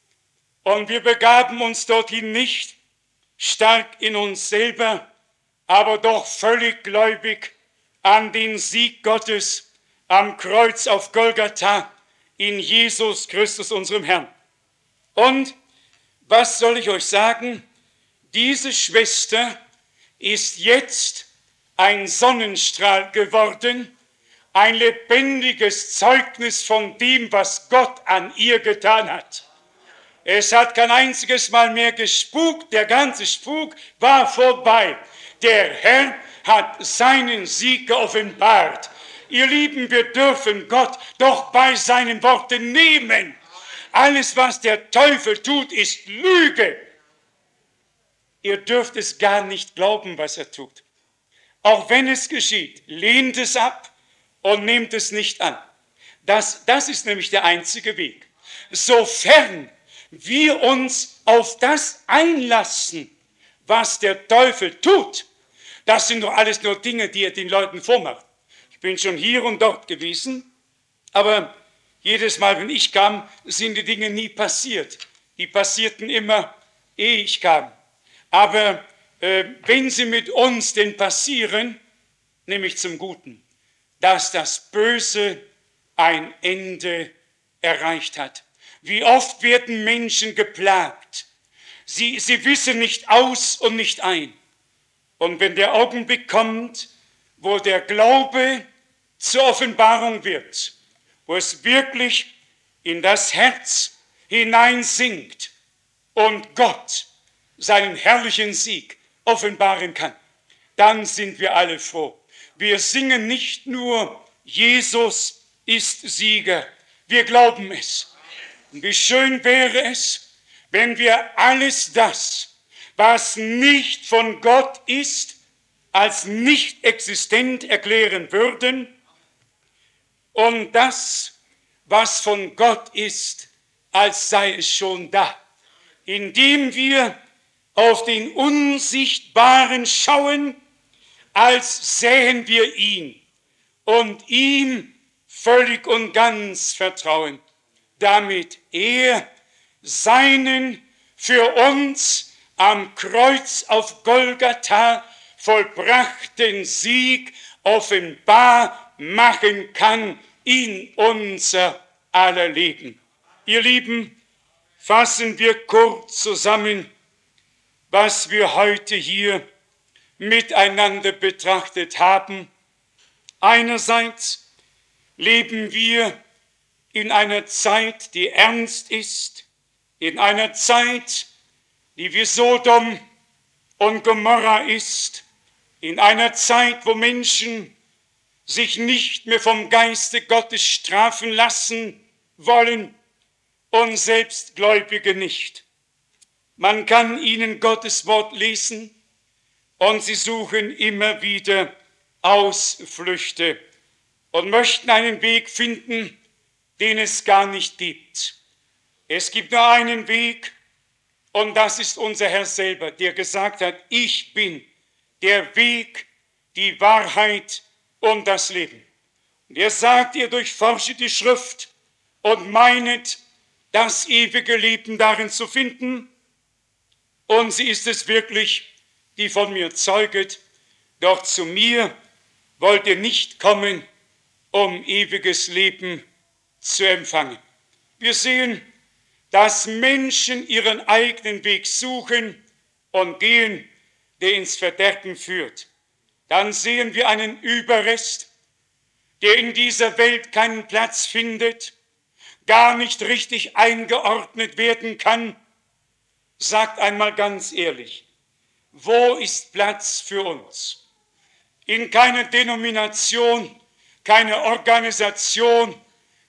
Und wir begaben uns dorthin nicht stark in uns selber, aber doch völlig gläubig an den Sieg Gottes am Kreuz auf Golgatha in Jesus Christus, unserem Herrn. Und was soll ich euch sagen? Diese Schwester ist jetzt ein Sonnenstrahl geworden, ein lebendiges Zeugnis von dem, was Gott an ihr getan hat. Es hat kein einziges Mal mehr gespukt, der ganze Spuk war vorbei. Der Herr hat seinen Sieg geoffenbart. Ihr Lieben, wir dürfen Gott doch bei seinen Worten nehmen. Alles, was der Teufel tut, ist Lüge. Ihr dürft es gar nicht glauben, was er tut. Auch wenn es geschieht, lehnt es ab und nehmt es nicht an. Das, das ist nämlich der einzige Weg. Sofern wir uns auf das einlassen, was der Teufel tut, das sind doch alles nur Dinge, die er den Leuten vormacht. Ich bin schon hier und dort gewesen, aber jedes Mal, wenn ich kam, sind die Dinge nie passiert. Die passierten immer, ehe ich kam. Aber äh, wenn sie mit uns denn passieren, nämlich zum Guten, dass das Böse ein Ende erreicht hat. Wie oft werden Menschen geplagt? Sie, sie wissen nicht aus und nicht ein. Und wenn der Augenblick kommt, wo der Glaube zur Offenbarung wird wo es wirklich in das Herz hineinsinkt und Gott seinen herrlichen Sieg offenbaren kann, dann sind wir alle froh. Wir singen nicht nur, Jesus ist Sieger, wir glauben es. Und wie schön wäre es, wenn wir alles das, was nicht von Gott ist, als nicht existent erklären würden und das, was von Gott ist, als sei es schon da, indem wir auf den Unsichtbaren schauen, als sähen wir ihn und ihm völlig und ganz vertrauen, damit er seinen für uns am Kreuz auf Golgatha vollbrachten Sieg offenbar machen kann in unser aller Leben. Ihr Lieben, fassen wir kurz zusammen, was wir heute hier miteinander betrachtet haben. Einerseits leben wir in einer Zeit, die ernst ist, in einer Zeit, die wie Sodom und Gomorra ist, in einer Zeit, wo Menschen sich nicht mehr vom Geiste Gottes strafen lassen wollen und selbst Gläubige nicht. Man kann ihnen Gottes Wort lesen und sie suchen immer wieder Ausflüchte und möchten einen Weg finden, den es gar nicht gibt. Es gibt nur einen Weg und das ist unser Herr selber, der gesagt hat, ich bin der Weg, die Wahrheit und das Leben. Und er sagt, ihr durchforschet die Schrift und meinet, das ewige Leben darin zu finden. Und sie ist es wirklich, die von mir zeuget, doch zu mir wollt ihr nicht kommen, um ewiges Leben zu empfangen. Wir sehen, dass Menschen ihren eigenen Weg suchen und gehen, der ins Verderben führt. Dann sehen wir einen Überrest, der in dieser Welt keinen Platz findet, gar nicht richtig eingeordnet werden kann. Sagt einmal ganz ehrlich, wo ist Platz für uns? In keiner Denomination, keine Organisation,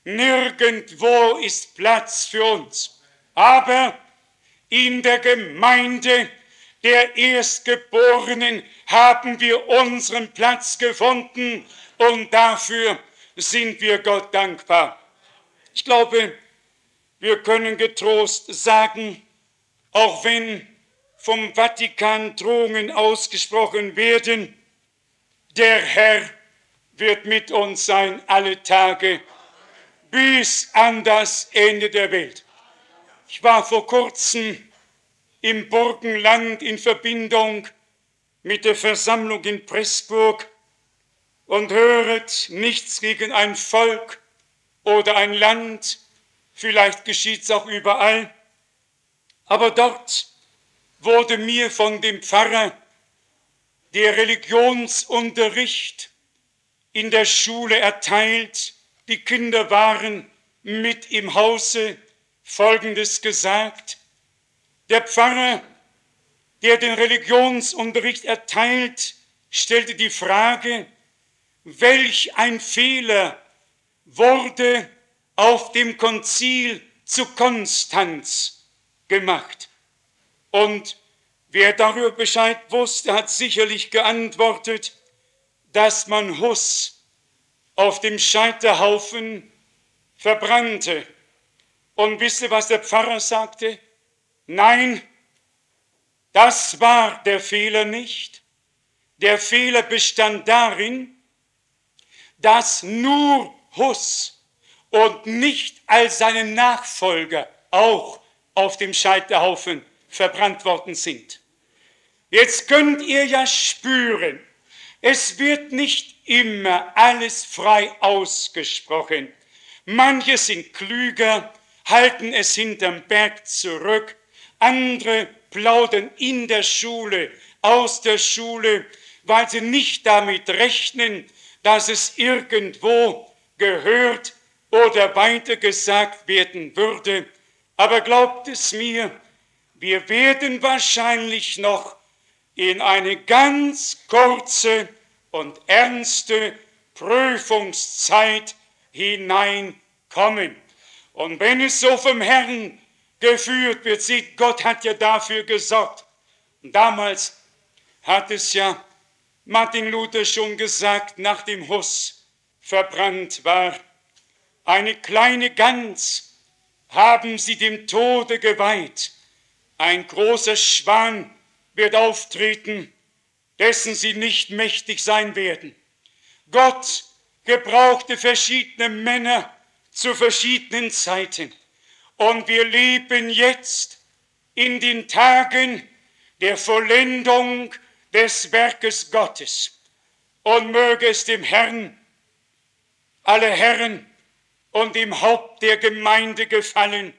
nirgendwo ist Platz für uns. Aber in der Gemeinde der Erstgeborenen haben wir unseren Platz gefunden und dafür sind wir Gott dankbar. Ich glaube, wir können getrost sagen, auch wenn vom Vatikan Drohungen ausgesprochen werden, der Herr wird mit uns sein alle Tage bis an das Ende der Welt. Ich war vor kurzem im Burgenland in Verbindung mit der Versammlung in Pressburg und höret nichts gegen ein Volk oder ein Land, vielleicht geschieht es auch überall, aber dort wurde mir von dem Pfarrer der Religionsunterricht in der Schule erteilt. Die Kinder waren mit im Hause, Folgendes gesagt: Der Pfarrer, der den Religionsunterricht erteilt, stellte die Frage, welch ein Fehler wurde auf dem Konzil zu Konstanz gemacht. Und wer darüber Bescheid wusste, hat sicherlich geantwortet, dass man Hus auf dem Scheiterhaufen verbrannte. Und wisst ihr, was der Pfarrer sagte? Nein, das war der Fehler nicht. Der Fehler bestand darin, dass nur Hus und nicht all seine Nachfolger auch auf dem Scheiterhaufen verbrannt worden sind. Jetzt könnt ihr ja spüren, es wird nicht immer alles frei ausgesprochen. Manche sind klüger, halten es hinterm Berg zurück, andere plaudern in der Schule, aus der Schule, weil sie nicht damit rechnen, dass es irgendwo gehört oder weiter gesagt werden würde. Aber glaubt es mir, wir werden wahrscheinlich noch in eine ganz kurze und ernste Prüfungszeit hineinkommen. Und wenn es so vom Herrn geführt wird, sieht, Gott hat ja dafür gesorgt. Und damals hat es ja Martin Luther schon gesagt, nachdem Hus verbrannt war, eine kleine Gans haben sie dem Tode geweiht. Ein großer Schwan wird auftreten, dessen sie nicht mächtig sein werden. Gott gebrauchte verschiedene Männer zu verschiedenen Zeiten. Und wir leben jetzt in den Tagen der Vollendung des Werkes Gottes. Und möge es dem Herrn, alle Herren und dem Haupt der Gemeinde gefallen,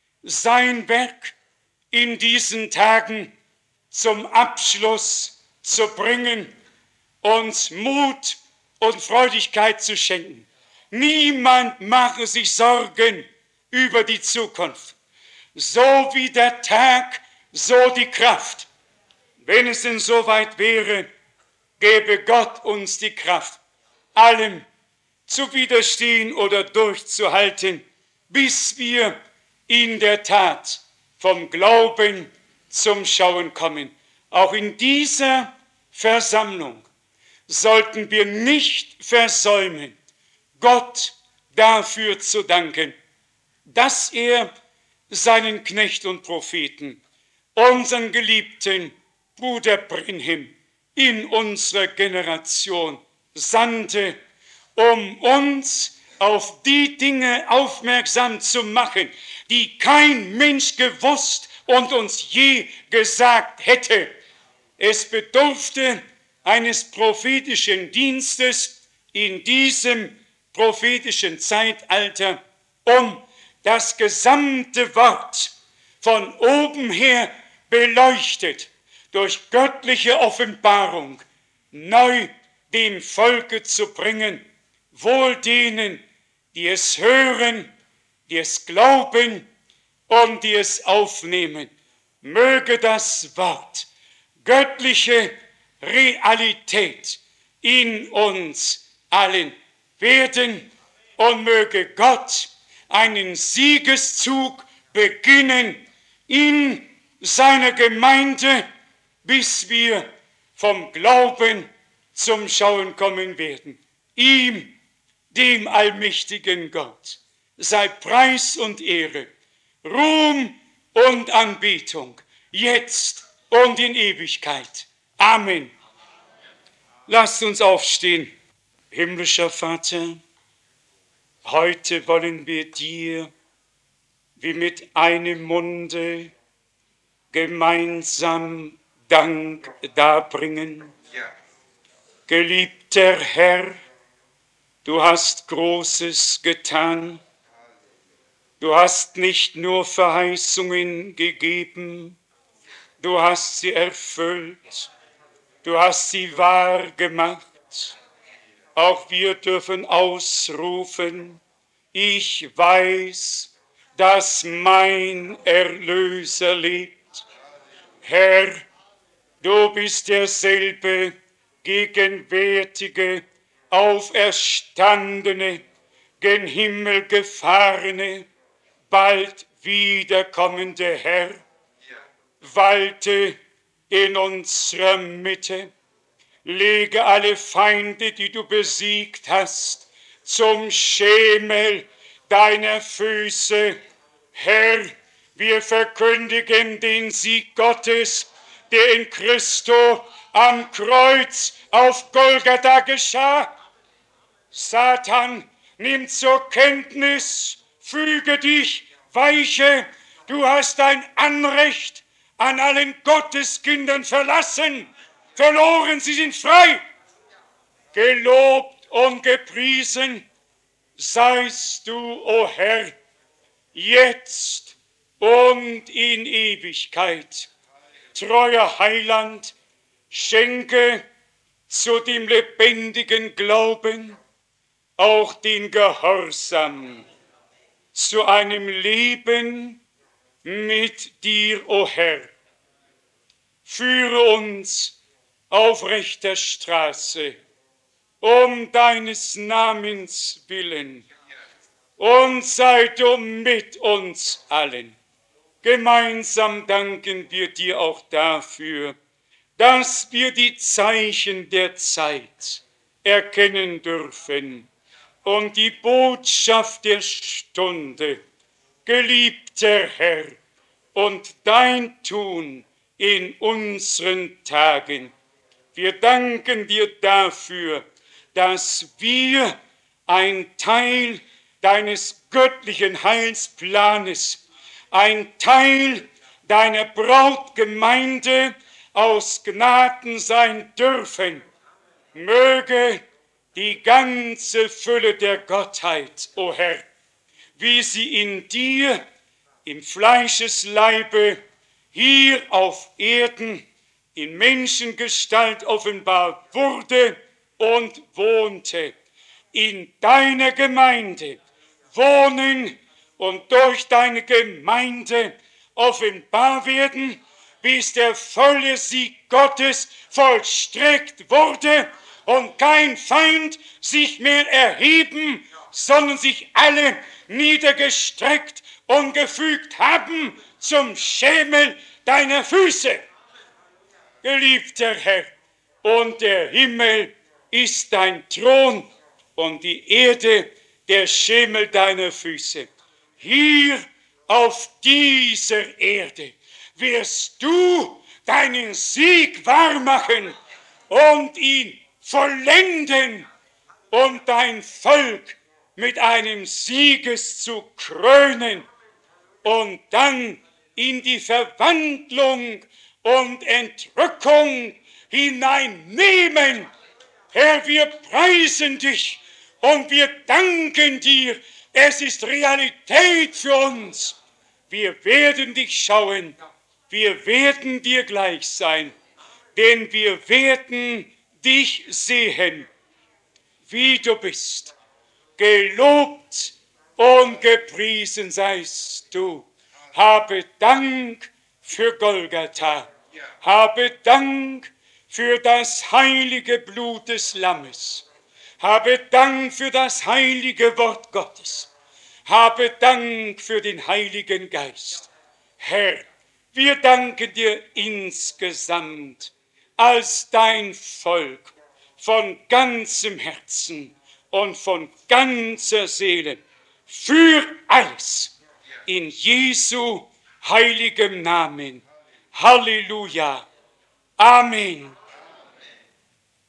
sein Werk in diesen Tagen zum Abschluss zu bringen, uns Mut und Freudigkeit zu schenken. Niemand mache sich Sorgen über die Zukunft. So wie der Tag, so die Kraft. Wenn es denn soweit wäre, gebe Gott uns die Kraft, allem zu widerstehen oder durchzuhalten, bis wir in der Tat vom Glauben zum Schauen kommen. Auch in dieser Versammlung sollten wir nicht versäumen, Gott dafür zu danken, dass er seinen Knecht und Propheten, unseren geliebten Bruder Brenhem, in unsere Generation sandte, um uns auf die Dinge aufmerksam zu machen, die kein Mensch gewusst und uns je gesagt hätte. Es bedurfte eines prophetischen Dienstes in diesem prophetischen Zeitalter, um das gesamte Wort von oben her beleuchtet durch göttliche Offenbarung neu dem Volke zu bringen, wohl denen, die es hören, die es glauben und die es aufnehmen. Möge das Wort göttliche Realität in uns allen werden und möge Gott einen Siegeszug beginnen in seiner Gemeinde, bis wir vom Glauben zum Schauen kommen werden. Ihm, dem allmächtigen Gott, sei Preis und Ehre, Ruhm und Anbetung, jetzt und in Ewigkeit. Amen. Lasst uns aufstehen. Himmlischer Vater, heute wollen wir dir wie mit einem Munde gemeinsam Dank darbringen. Ja. Geliebter Herr, du hast Großes getan. Du hast nicht nur Verheißungen gegeben, du hast sie erfüllt, du hast sie wahr gemacht. Auch wir dürfen ausrufen, ich weiß, dass mein Erlöser lebt. Herr, du bist derselbe gegenwärtige, auferstandene, gen Himmel gefahrene, bald wiederkommende Herr. Walte in unserer Mitte, lege alle Feinde, die du besiegt hast, zum Schemel deiner Füße. Herr, wir verkündigen den Sieg Gottes, der in Christo am Kreuz auf Golgatha geschah. Satan, nimm zur Kenntnis, füge dich, weiche, du hast dein Anrecht an allen Gotteskindern verlassen. Verloren, sie sind frei. Gelobt und gepriesen seist du, o Herr, jetzt und in Ewigkeit. Treuer Heiland, schenke zu dem lebendigen Glauben auch den Gehorsam zu einem Leben mit dir, o Herr. Führe uns auf rechter Straße, um deines Namens willen, und sei du mit uns allen. Gemeinsam danken wir dir auch dafür, dass wir die Zeichen der Zeit erkennen dürfen und die Botschaft der Stunde. Geliebter Herr, und dein Tun in unseren Tagen. Wir danken dir dafür, dass wir ein Teil deines göttlichen Heilsplanes, ein Teil deiner Brautgemeinde aus Gnaden sein dürfen. Möge die ganze Fülle der Gottheit, o Herr, wie sie in dir im Fleischesleibe hier auf Erden in Menschengestalt offenbar wurde und wohnte, in deiner Gemeinde wohnen und durch deine Gemeinde offenbar werden, bis der volle Sieg Gottes vollstreckt wurde und kein Feind sich mehr erheben, sondern sich alle niedergestreckt und gefügt haben zum Schemel deiner Füße. Geliebter Herr, und der Himmel ist dein Thron und die Erde der Schemel deiner Füße. Hier auf dieser Erde wirst du deinen Sieg wahrmachen und ihn vollenden, um dein Volk mit einem Siegeszug krönen und dann in die Verwandlung und Entrückung hineinnehmen. Herr, wir preisen dich und wir danken dir. Es ist Realität für uns. Wir werden dich schauen. Wir werden dir gleich sein. Denn wir werden dich sehen, wie du bist. Gelobt und gepriesen seist du. Habe Dank für Golgatha. Habe Dank für das heilige Blut des Lammes. Habe Dank für das heilige Wort Gottes. Habe Dank für den Heiligen Geist. Herr, wir danken dir insgesamt als dein Volk von ganzem Herzen und von ganzer Seele für alles in Jesu heiligem Namen. Halleluja. Amen.